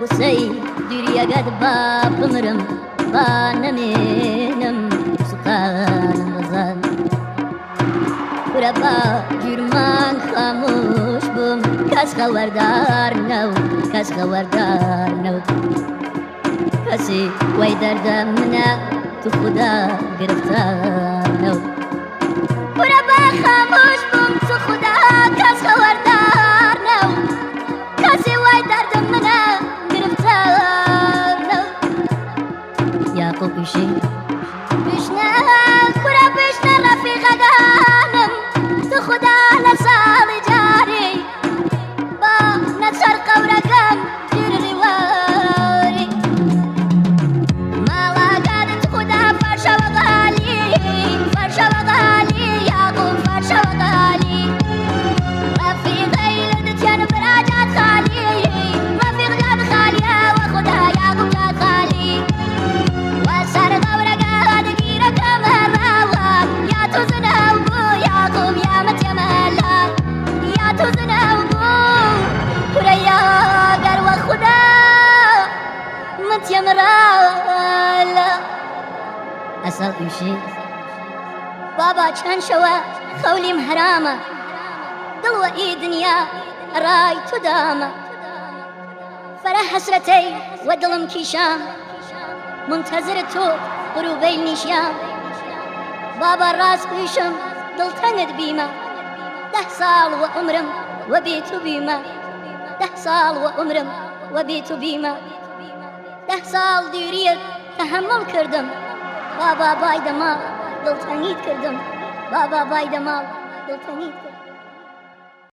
قسەی دووریەگەت با بمرم با نەمێنم سوقانم بزان ورە با گیرمان خاموش بووم کەس خەوەردار نەو کەس خەوەردار نەو کەسی وەی دەردە منە تو خوددا گرفتار نەو ورە با خاموش بووم تو خوددا کەس خەوەردار نەو کەسی وەی دەردە منە گرفتار نەو یاقوب پیشی بشنە کورە بشنە ڕەفیقەکانم تو خوددا لە ساڵی جاری با نەچەر قەورەکەم گیری واری ماڵاگادت خوددا فەرشەوە غالی فەرشەوە غالی یاقوب فەرشەوە غالی ڕەفیقەی لە دچێن براجات خالی ڕەفیق جات خالیە وە خوددا یاقوب جات خالی وە سەر قەورەکە دگیرەکەم هەڕاوە یا تو زنەو بوو یاقوب یا مەتێمەلا یا تو زنەو بوو کورە یاگەر وە خوددا مەتێمەرالا ئەسەڵ ئیشی بابا چەند شەوە خەولیم هەرامە دڵوە ئی دنیا ڕای تو دامە فەرە حەسرەتەی وە دڵم کیشام منتەزر تۆ غروبەی نیشیام بابا ڕاست پیشم دڵتەنگت بیمە 10 ساڵ وە عمرم وە بێ تو بیمە 10 ساڵ وە عمرم وە بێ تو بیمە 10 ساڵ دووریەت تەحەممڵ کردم بابا بای دەماڵ دڵتەنگیت کردم بابا بای دەماڵ دڵتەنگیت کردم